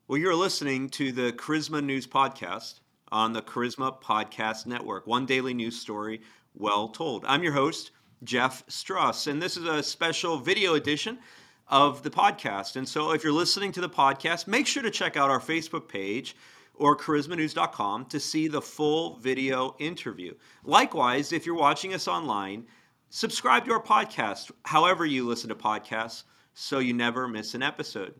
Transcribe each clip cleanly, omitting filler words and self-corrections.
Well, you're listening to the Charisma News Podcast on the Charisma Podcast Network. One daily news story well told. I'm your host, Jeff Strauss, and this is a special video edition of the podcast. And so if you're listening to the podcast, make sure to check out our Facebook page or charismanews.com to see the full video interview. Likewise, if you're watching us online, subscribe to our podcast, however you listen to podcasts, so you never miss an episode.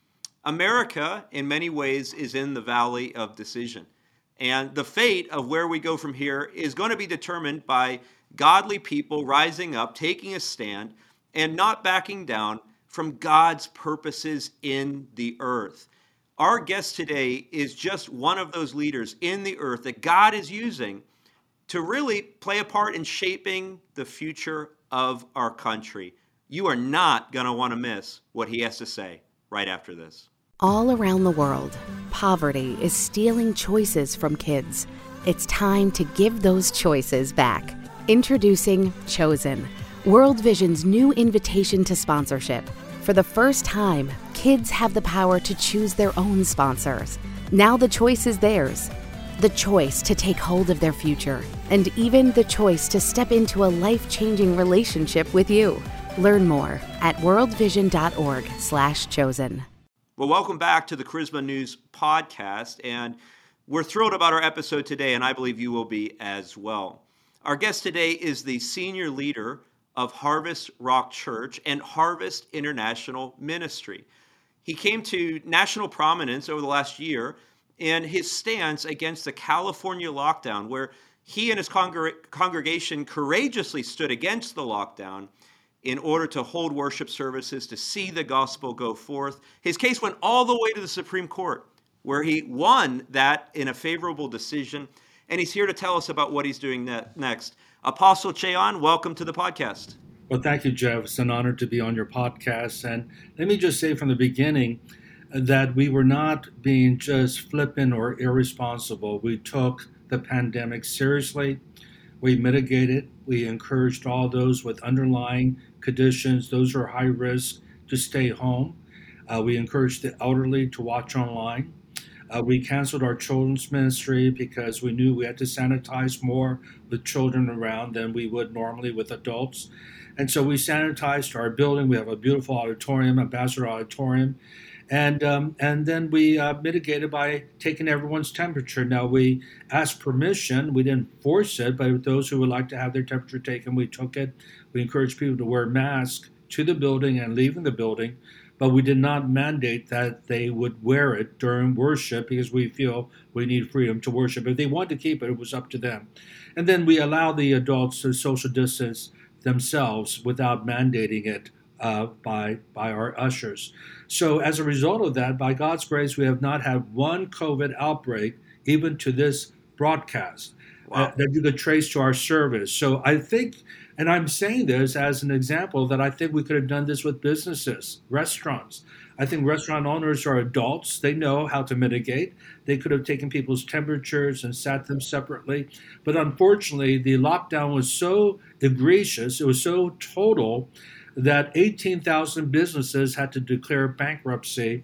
America, in many ways, is in the valley of decision. And the fate of where we go from here is going to be determined by godly people rising up, taking a stand, and not backing down from God's purposes in the earth. Our guest today is just one of those leaders in the earth that God is using to really play a part in shaping the future of our country. You are not going to want to miss what he has to say right after this. All around the world, poverty is stealing choices from kids. It's time to give those choices back. Introducing Chosen, World Vision's new invitation to sponsorship. For the first time, kids have the power to choose their own sponsors. Now the choice is theirs. The choice to take hold of their future, and even the choice to step into a life-changing relationship with you. Learn more at worldvision.org/chosen. Well, welcome back to the Charisma News Podcast, and we're thrilled about our episode today, and I believe you will be as well. Our guest today is the senior leader of Harvest Rock Church and Harvest International Ministry. He came to national prominence over the last year in his stance against the California lockdown, where he and his congregation courageously stood against the lockdown in order to hold worship services, to see the gospel go forth. His case went all the way to the Supreme Court, where he won that in a favorable decision. And he's here to tell us about what he's doing next. Apostle Cheon, welcome to the podcast. Well, thank you, Jeff. It's an honor to be on your podcast. And let me just say from the beginning that we were not being just flippant or irresponsible. We took the pandemic seriously. We mitigated. We encouraged all those with underlying conditions, those who are high risk, to stay home. We encouraged the elderly to watch online. We canceled our children's ministry because we knew we had to sanitize more with children around than we would normally with adults. And so we sanitized our building. We have a beautiful auditorium, Ambassador Auditorium. And then we mitigated by taking everyone's temperature. Now, we asked permission. We didn't force it, but those who would like to have their temperature taken, we took it. We encouraged people to wear masks to the building and leaving the building, but we did not mandate that they would wear it during worship because we feel we need freedom to worship. If they wanted to keep it, it was up to them. And then we allow the adults to social distance themselves without mandating it by our ushers. So as a result of that, by God's grace, we have not had one COVID outbreak, even to this broadcast, that you could trace to our service. So I think, and I'm saying this as an example, that I think we could have done this with businesses, restaurants. I think restaurant owners are adults. They know how to mitigate. They could have taken people's temperatures and sat them separately. But unfortunately, the lockdown was so egregious, it was so total, that 18,000 businesses had to declare bankruptcy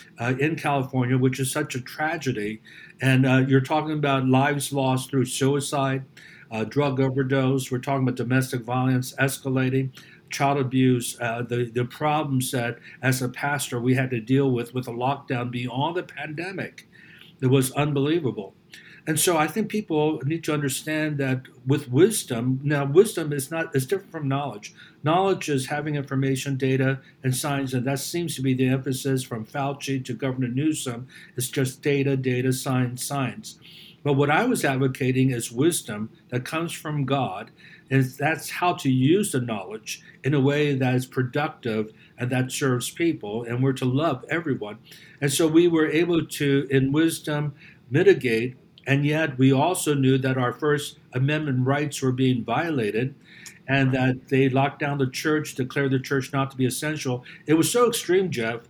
in California, which is such a tragedy. And you're talking about lives lost through suicide, drug overdose. We're talking about domestic violence escalating, child abuse, the problems that, as a pastor, we had to deal with a lockdown beyond the pandemic. It was unbelievable. And so I think people need to understand that with wisdom, now wisdom is different from knowledge. Knowledge is having information, data, and science, and that seems to be the emphasis from Fauci to Governor Newsom. It's just data, science, science. But what I was advocating is wisdom that comes from God, and that's how to use the knowledge in a way that is productive and that serves people, and we're to love everyone. And so we were able to, in wisdom, mitigate. And yet we also knew that our First Amendment rights were being violated and that they locked down the church, declared the church not to be essential. It was so extreme, Jeff.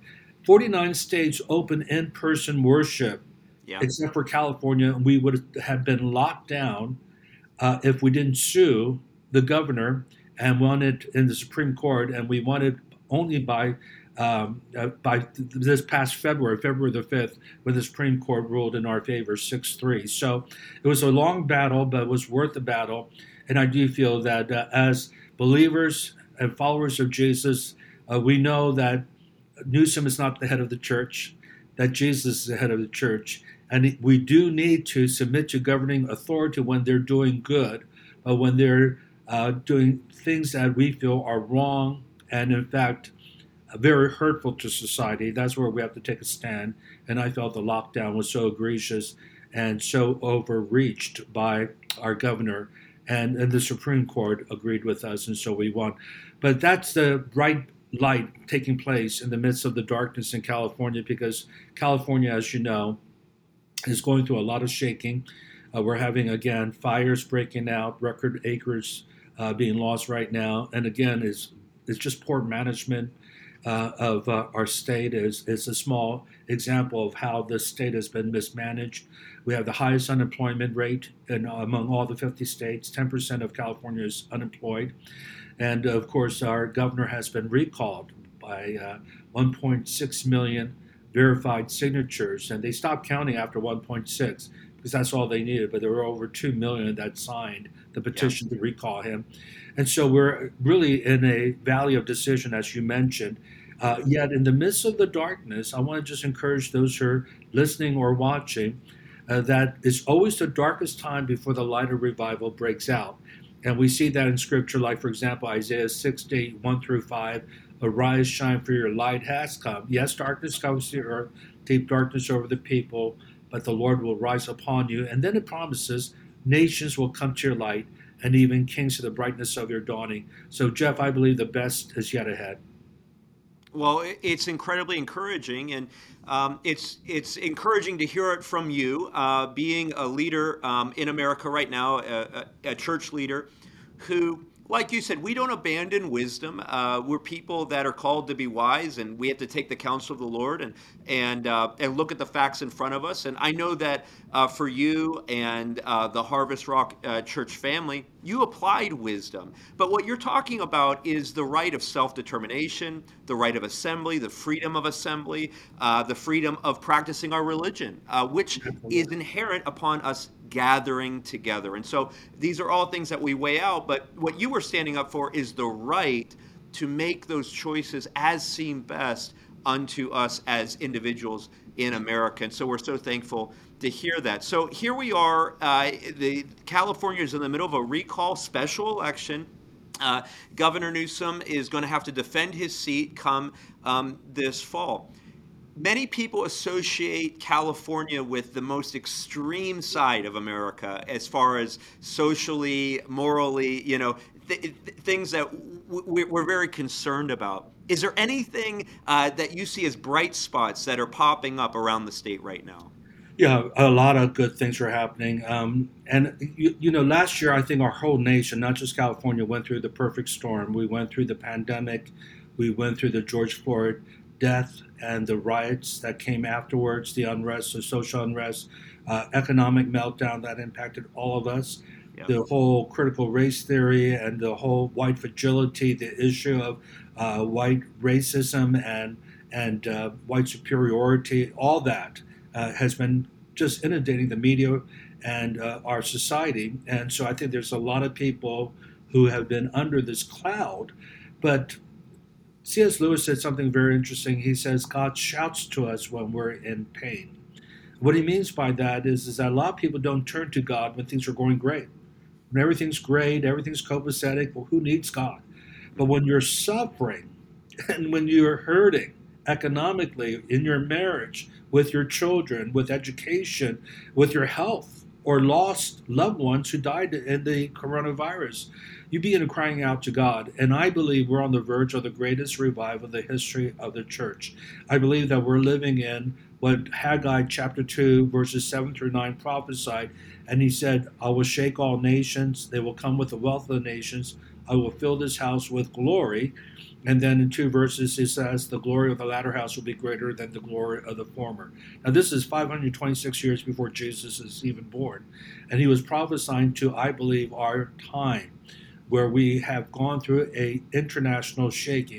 49 states open in-person worship, except for California. And we would have been locked down if we didn't sue the governor and won it in the Supreme Court. And we won it only by by this past February the 5th, when the Supreme Court ruled in our favor 6-3. So it was a long battle, but it was worth the battle. And I do feel that as believers and followers of Jesus, we know that Newsom is not the head of the church, that Jesus is the head of the church. And we do need to submit to governing authority when they're doing good, but when they're doing things that we feel are wrong and, in fact, very hurtful to society, that's where we have to take a stand. And I felt the lockdown was so egregious and so overreached by our governor. And the Supreme Court agreed with us, and so we won. But that's the bright light taking place in the midst of the darkness in California, because California, as you know, is going through a lot of shaking. We're having, again, fires breaking out, record acres being lost right now. And again, it's just poor management of our state. Is a small example of how the state has been mismanaged. We have the highest unemployment rate among all the 50 states. 10% of California is unemployed. And of course, our governor has been recalled by 1.6 million verified signatures, and they stopped counting after 1.6 because that's all they needed. But there were over 2 million that signed the petition to recall him. And so we're really in a valley of decision, as you mentioned. Yet in the midst of the darkness, I want to just encourage those who are listening or watching that it's always the darkest time before the light of revival breaks out. And we see that in Scripture, like, for example, Isaiah 60, 1-5, arise, shine, for your light has come. Yes, darkness covers the earth, deep darkness over the people, but the Lord will rise upon you. And then it promises nations will come to your light, and even kings to the brightness of your dawning. So, Jeff, I believe the best is yet ahead. Well, it's incredibly encouraging, and it's encouraging to hear it from you, being a leader in America right now, a church leader who, like you said, we don't abandon wisdom. We're people that are called to be wise, and we have to take the counsel of the Lord and look at the facts in front of us. And I know that for you and the Harvest Rock Church family, you applied wisdom. But what you're talking about is the right of self-determination, the right of assembly, the freedom of assembly, the freedom of practicing our religion, which is inherent upon us gathering together. And so these are all things that we weigh out, but what you were standing up for is the right to make those choices as seem best unto us as individuals in America. And so we're so thankful to hear that. So here we are, the California is in the middle of a recall special election. Governor Newsom is going to have to defend his seat come this fall. Many people associate California with the most extreme side of America as far as socially, morally, things that we're very concerned about. Is there anything that you see as bright spots that are popping up around the state right now? Yeah, a lot of good things are happening. Last year, I think our whole nation, not just California, went through the perfect storm. We went through the pandemic. We went through the George Floyd death and the riots that came afterwards, the unrest, the social unrest, economic meltdown that impacted all of us, the whole critical race theory and the whole white fragility, the issue of white racism and white superiority, all that has been just inundating the media and our society. And so I think there's a lot of people who have been under this cloud, but C.S. Lewis said something very interesting. He says, God shouts to us when we're in pain. What he means by that is that a lot of people don't turn to God when things are going great. When everything's great, everything's copacetic, well, who needs God? But when you're suffering and when you're hurting economically, in your marriage, with your children, with education, with your health, or lost loved ones who died in the coronavirus, you begin crying out to God. And I believe we're on the verge of the greatest revival in the history of the church. I believe that we're living in what Haggai chapter 2, verses 7-9 prophesied. And he said, I will shake all nations. They will come with the wealth of the nations. I will fill this house with glory. And then in 2 verses, it says, the glory of the latter house will be greater than the glory of the former. Now, this is 526 years before Jesus is even born. And he was prophesying to, I believe, our time, where we have gone through a international shaking,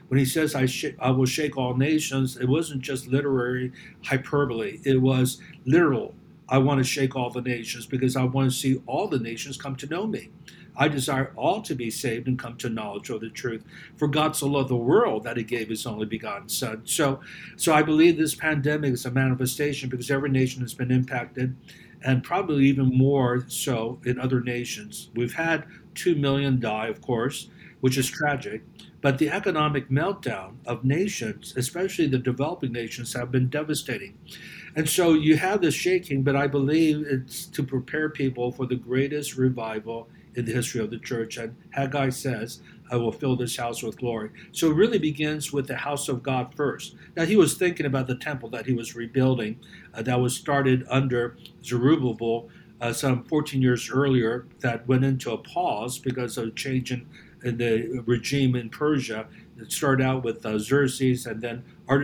when he says, I will shake all nations, it wasn't just literary hyperbole. It was literal. I want to shake all the nations because I want to see all the nations come to know me. I desire all to be saved and come to knowledge of the truth. For God so loved the world that he gave his only begotten son. So I believe this pandemic is a manifestation because every nation has been impacted, and probably even more so in other nations. We've had 2 million die, of course, which is tragic. But the economic meltdown of nations, especially the developing nations, have been devastating. And so you have this shaking, but I believe it's to prepare people for the greatest revival in the history of the church. And Haggai says, I will fill this house with glory. So it really begins with the house of God first. Now, he was thinking about the temple that he was rebuilding that was started under Zerubbabel some 14 years earlier, that went into a pause because of a change in the regime in Persia. It started out with Xerxes, and then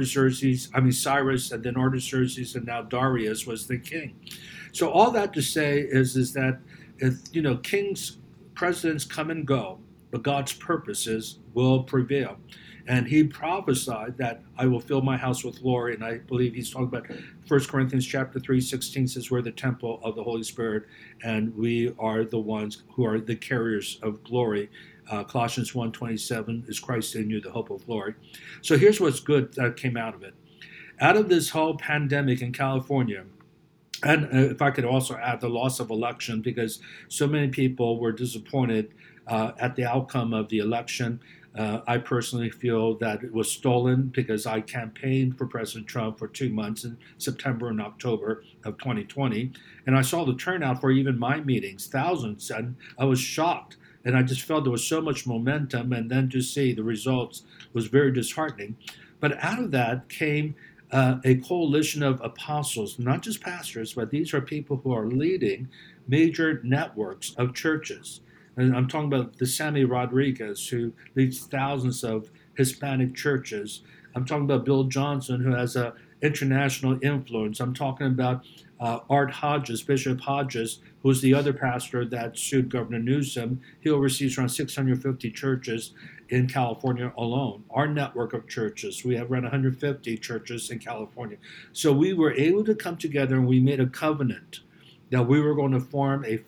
Cyrus, and then Artaxerxes, and now Darius was the king. So all that to say is that kings, presidents come and go, but God's purposes will prevail. And he prophesied that I will fill my house with glory. And I believe he's talking about 1 Corinthians chapter 3:16 says we're the temple of the Holy Spirit, and we are the ones who are the carriers of glory. Colossians 1:27 is Christ in you, the hope of glory. So here's what's good that came out of it. Out of this whole pandemic in California, and if I could also add the loss of election, because so many people were disappointed at the outcome of the election. I personally feel that it was stolen because I campaigned for President Trump for 2 months in September and October of 2020. And I saw the turnout for even my meetings, thousands, and I was shocked. And I just felt there was so much momentum, and then to see the results was very disheartening. But out of that came a coalition of apostles, not just pastors, but these are people who are leading major networks of churches. And I'm talking about the Sammy Rodriguez, who leads thousands of Hispanic churches. I'm talking about Bill Johnson, who has an international influence. I'm talking about Art Hodges, Bishop Hodges, who's the other pastor that sued Governor Newsom. He oversees around 650 churches in California alone. Our network of churches, we have around 150 churches in California. So we were able to come together and we made a covenant that we were going to form a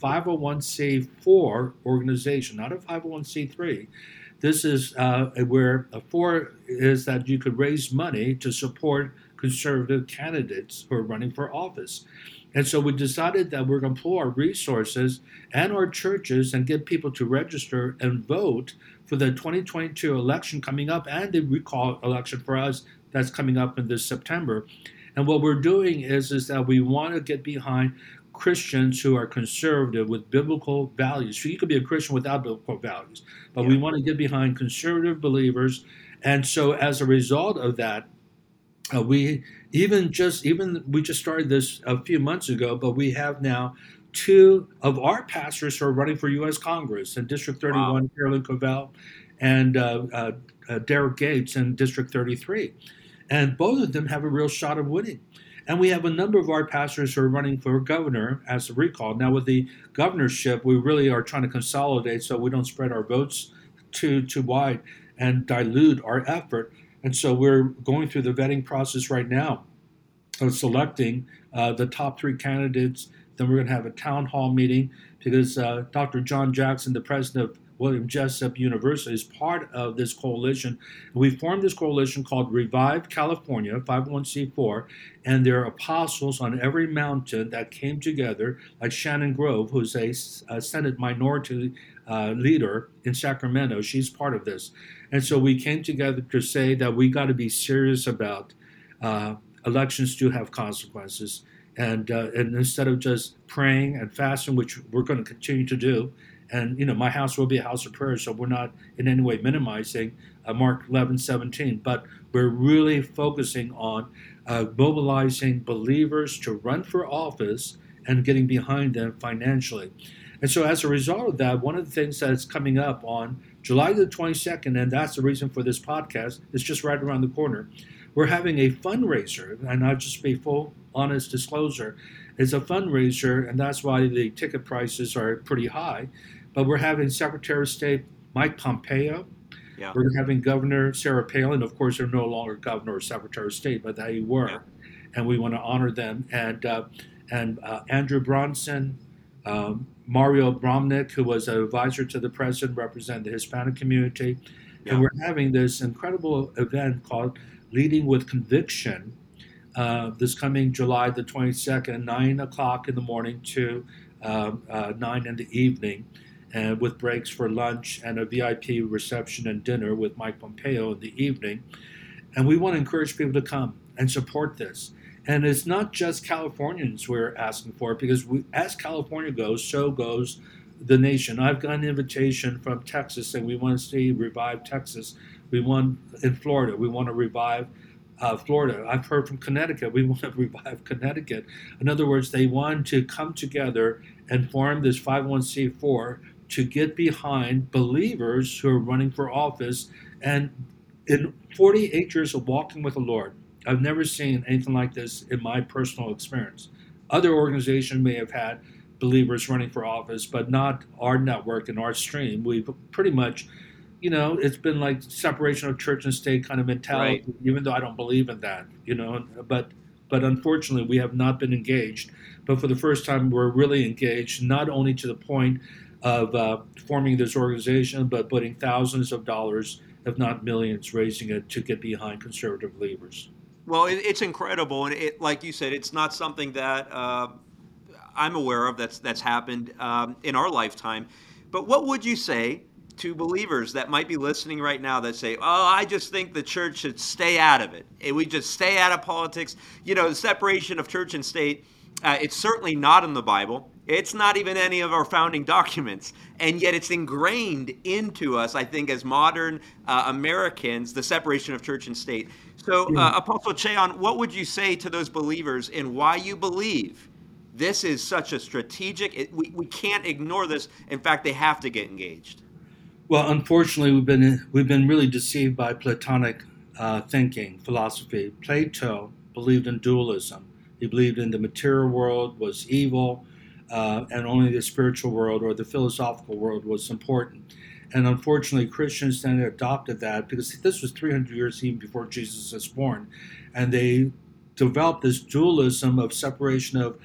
501c4 organization, not a 501c3. This is where a 4 is that you could raise money to support conservative candidates who are running for office. And so we decided that we're going to pull our resources and our churches and get people to register and vote for the 2022 election coming up, and the recall election for us that's coming up in this September. And what we're doing is that we want to get behind Christians who are conservative with biblical values. So you could be a Christian without biblical values, but we want to get behind conservative believers. And so as a result of that, we just started this a few months ago, but we have now 2 of our pastors who are running for U.S. Congress in District 31, wow. Carolyn Covell, and Derek Gates in District 33. And both of them have a real shot of winning. And we have a number of our pastors who are running for governor as a recall. Now, with the governorship, we really are trying to consolidate so we don't spread our votes too wide and dilute our effort. And so we're going through the vetting process right now of selecting the top 3 candidates. Then we're going to have a town hall meeting because Dr. John Jackson, the president of William Jessup University, is part of this coalition. We formed this coalition called Revive California, 501c4, and there are apostles on every mountain that came together, like Shannon Grove, who's a Senate minority leader in Sacramento. She's part of this. And so we came together to say that we got to be serious about elections do have consequences. And instead of just praying and fasting, which we're going to continue to do, and, my house will be a house of prayer, so we're not in any way minimizing Mark 11:17, but we're really focusing on mobilizing believers to run for office and getting behind them financially. And so as a result of that, one of the things that's coming up on July the 22nd, and that's the reason for this podcast, it's just right around the corner, we're having a fundraiser, and I'll just be full honest disclosure, it's a fundraiser, and that's why the ticket prices are pretty high. But we're having Secretary of State Mike Pompeo, Yeah. We're having Governor Sarah Palin. Of course, they're no longer governor or secretary of state, but they were, Yeah. and we want to honor them. And Andrew Bronson, Mario Bromnick, who was an advisor to the president, represented the Hispanic community. And Yeah. we're having this incredible event called Leading with Conviction this coming July the 22nd, 9 o'clock in the morning to 9 in the evening, and with breaks for lunch and a VIP reception and dinner with Mike Pompeo in the evening. And we want to encourage people to come and support this. And it's not just Californians we're asking for, because as California goes, so goes the nation. I've got an invitation from Texas, and we want to see revive Texas. We want in Florida, we want to revive Florida. I've heard from Connecticut, we want to revive Connecticut. In other words, they want to come together and form this 501c4 to get behind believers who are running for office. And in 48 years of walking with the Lord, I've never seen anything like this in my personal experience. Other organizations may have had believers running for office, but not our network and our stream. We've pretty much, it's been like separation of church and state kind of mentality, Right. even though I don't believe in that, but unfortunately we have not been engaged. But for the first time, we're really engaged, not only to the point of forming this organization, but putting thousands of dollars, if not millions, raising it to get behind conservative believers. Well, it's incredible, and like you said, it's not something that I'm aware of that's happened in our lifetime. But what would you say to believers that might be listening right now that say, "Oh, I just think the church should stay out of it. We just stay out of politics." The separation of church and state. It's certainly not in the Bible. It's not even any of our founding documents. And yet it's ingrained into us, I think, as modern Americans, the separation of church and state. So, Apostle Cheon, what would you say to those believers in why you believe this is such a strategic, we can't ignore this. In fact, they have to get engaged. Well, unfortunately, we've been really deceived by Platonic thinking, philosophy. Plato believed in dualism. He believed in the material world was evil, and only the spiritual world or the philosophical world was important. And unfortunately, Christians then adopted that, because this was 300 years even before Jesus was born, and they developed this dualism of separation of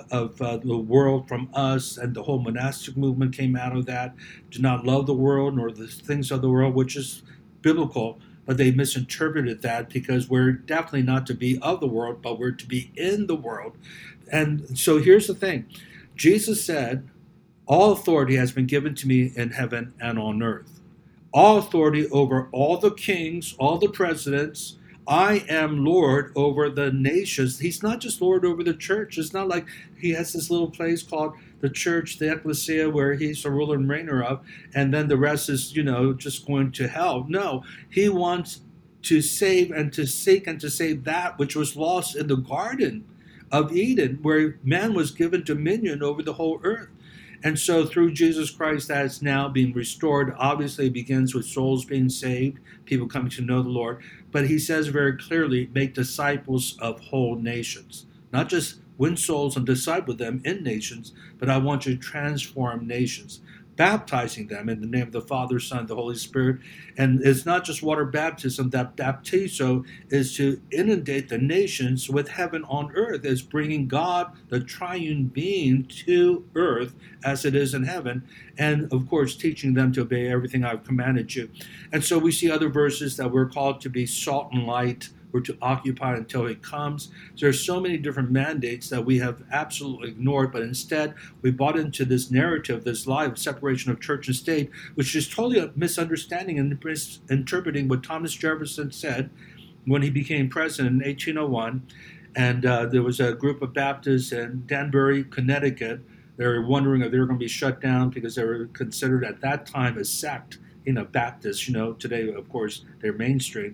the world from us, and the whole monastic movement came out of that. Do not love the world nor the things of the world, which is biblical. But they misinterpreted that, because we're definitely not to be of the world, but we're to be in the world. And so here's the thing. Jesus said, all authority has been given to me in heaven and on earth. All authority over all the kings, all the presidents. I am Lord over the nations. He's not just Lord over the church. It's not like he has this little place called the church, the ecclesia, where he's the ruler and reigner of, and then the rest is, just going to hell. No, he wants to save and to seek and to save that which was lost in the Garden of Eden, where man was given dominion over the whole earth. And so through Jesus Christ, that is now being restored. Obviously, it begins with souls being saved, people coming to know the Lord. But he says very clearly, make disciples of whole nations. Not just win souls and disciple them in nations, but I want you to transform nations, baptizing them in the name of the Father, Son, the Holy Spirit. And it's not just water baptism. That baptizo is to inundate the nations with heaven on earth, as bringing God, the triune being, to earth as it is in heaven. And of course, teaching them to obey everything I've commanded you. And so we see other verses that we're called to be salt and light. We're to occupy until he comes. There are so many different mandates that we have absolutely ignored, but instead we bought into this narrative, this lie of separation of church and state, which is totally a misunderstanding and misinterpreting what Thomas Jefferson said when he became president in 1801. And there was a group of Baptists in Danbury, Connecticut. They were wondering if they were going to be shut down because they were considered at that time a sect, Baptists. Today, of course, they're mainstream.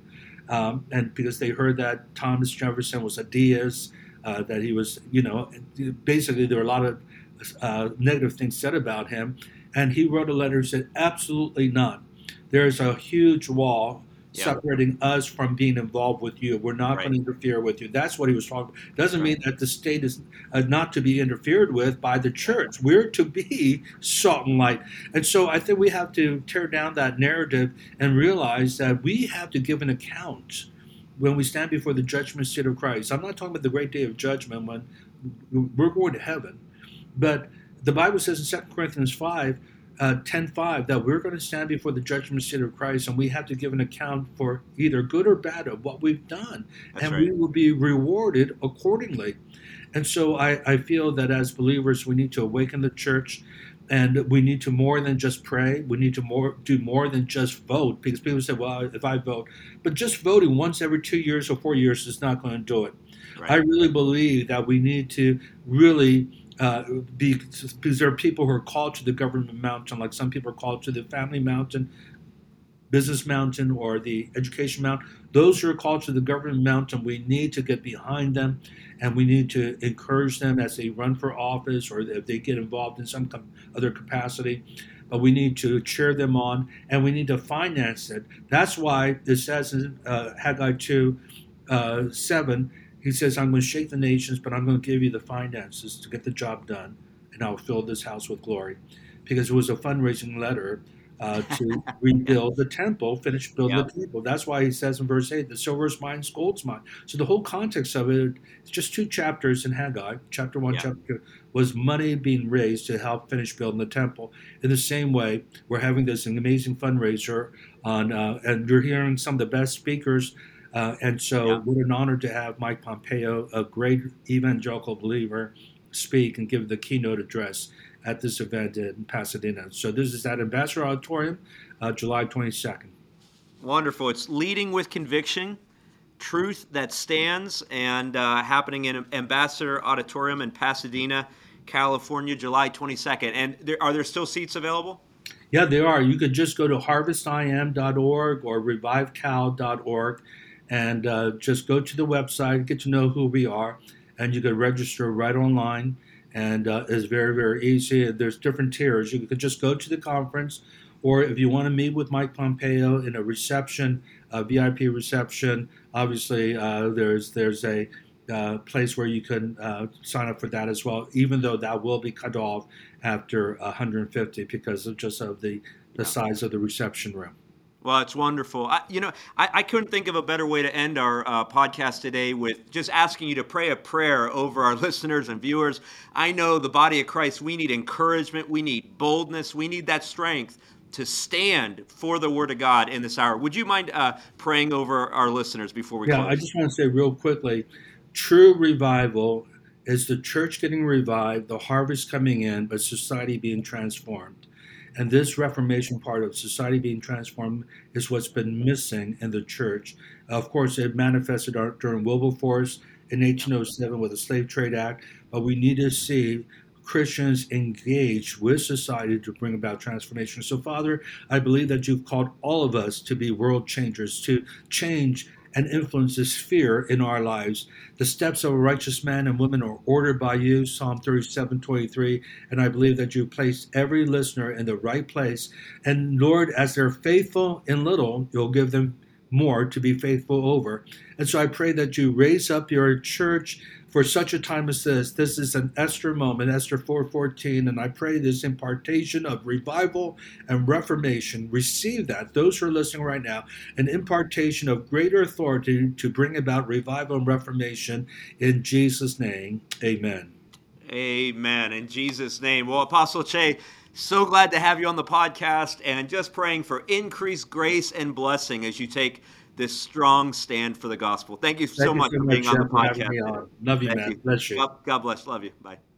And because they heard that Thomas Jefferson was a deist, that he was, basically there were a lot of negative things said about him. And he wrote a letter and said, absolutely not. There's a huge wall Yeah. separating us from being involved with you. We're not Right. going to interfere with you. That's what he was talking about. Doesn't Right. mean that the state is not to be interfered with by the Yeah. church. We're to be salt and light. And so I think we have to tear down that narrative and realize that we have to give an account when we stand before the judgment seat of Christ. I'm not talking about the great day of judgment when we're going to heaven, but the Bible says in 2 Corinthians 5, 10:5, that we're going to stand before the judgment seat of Christ, and we have to give an account for either good or bad of what we've done, That's and right. we will be rewarded accordingly. And so I feel that as believers, we need to awaken the church, and we need to more than just pray. We need to do more than just vote, because people say, well, if I vote, but just voting once every 2 years or 4 years is not going to do it. Right. I really believe that we need to really because there are people who are called to the government mountain, like some people are called to the family mountain, business mountain, or the education mountain. Those who are called to the government mountain, we need to get behind them, and we need to encourage them as they run for office or if they get involved in some other capacity. But we need to cheer them on, and we need to finance it. That's why it says in Haggai 2, 7, he says, I'm going to shake the nations, but I'm going to give you the finances to get the job done, and I'll fill this house with glory. Because it was a fundraising letter to rebuild the temple, finish building the temple. That's why he says in verse 8, the silver is mine, gold's mine. So the whole context of it, it's just 2 chapters in Haggai. Chapter 1, chapter 2, was money being raised to help finish building the temple. In the same way, we're having this amazing fundraiser on, and you're hearing some of the best speakers. And so what an honor to have Mike Pompeo, a great evangelical believer, speak and give the keynote address at this event in Pasadena. So this is at Ambassador Auditorium, July 22nd. Wonderful. It's Leading with Conviction, Truth That Stands, and happening in Ambassador Auditorium in Pasadena, California, July 22nd. And are there still seats available? Yeah, there are. You could just go to harvestim.org or revivecal.org and just go to the website, get to know who we are, and you can register right online. And it's very, very easy. There's different tiers. You could just go to the conference, or if you want to meet with Mike Pompeo in a reception, a VIP reception, obviously there's a place where you can sign up for that as well, even though that will be cut off after 150 because of the size of the reception room. Well, it's wonderful. I couldn't think of a better way to end our podcast today with just asking you to pray a prayer over our listeners and viewers. I know the body of Christ, we need encouragement, we need boldness, we need that strength to stand for the Word of God in this hour. Would you mind praying over our listeners before we close? Yeah, I just want to say real quickly, true revival is the church getting revived, the harvest coming in, but society being transformed. And this Reformation part of society being transformed is what's been missing in the church. Of course, it manifested during Wilberforce in 1807 with the Slave Trade Act, but we need to see Christians engaged with society to bring about transformation. So, Father, I believe that you've called all of us to be world changers, to change and influence the sphere in our lives. The steps of a righteous man and woman are ordered by you, Psalm 37:23, and I believe that you placed every listener in the right place. And Lord, as they're faithful in little, you'll give them more to be faithful over. And so I pray that you raise up your church for such a time as this. This is an Esther moment, Esther 4:14, and I pray this impartation of revival and reformation. Receive that, those who are listening right now, an impartation of greater authority to bring about revival and reformation in Jesus' name. Amen. Amen. In Jesus' name. Well, Apostle Che, so glad to have you on the podcast, and just praying for increased grace and blessing as you take this strong stand for the gospel. Thank you so much for being on the podcast. Love you, man. Bless you. God bless. Love you. Bye.